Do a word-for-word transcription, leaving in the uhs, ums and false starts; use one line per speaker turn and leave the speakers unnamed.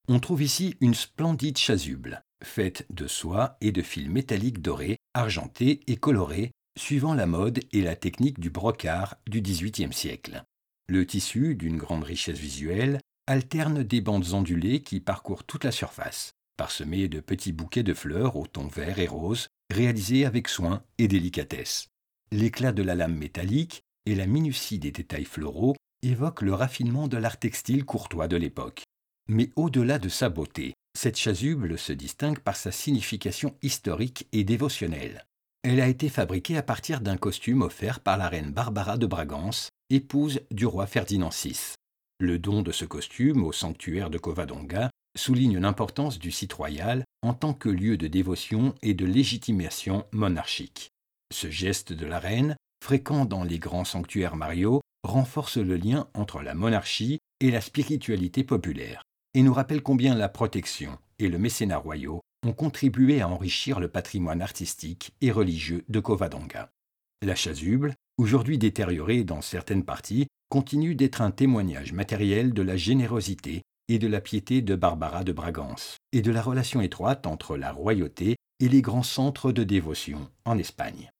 On trouve ici une splendide chasuble, faite de soie et de fils métalliques dorés, argentés et colorés, suivant la mode et la technique du brocart du dix-huitième siècle. Le tissu, d'une grande richesse visuelle, alterne des bandes ondulées qui parcourent toute la surface, parsemées de petits bouquets de fleurs aux tons verts et roses, réalisés avec soin et délicatesse. L'éclat de la lame métallique et la minutie des détails floraux évoquent le raffinement de l'art textile courtois de l'époque. Mais au-delà de sa beauté, cette chasuble se distingue par sa signification historique et dévotionnelle. Elle a été fabriquée à partir d'un costume offert par la reine Barbara de Bragance, épouse du roi Ferdinand six. Le don de ce costume au sanctuaire de Covadonga souligne l'importance du site royal en tant que lieu de dévotion et de légitimation monarchique. Ce geste de la reine, fréquent dans les grands sanctuaires mariaux, renforce le lien entre la monarchie et la spiritualité populaire, et nous rappelle combien la protection et le mécénat royaux ont contribué à enrichir le patrimoine artistique et religieux de Covadonga. La chasuble, aujourd'hui détériorée dans certaines parties, continue d'être un témoignage matériel de la générosité et de la piété de Barbara de Bragance, et de la relation étroite entre la royauté et les grands centres de dévotion en Espagne.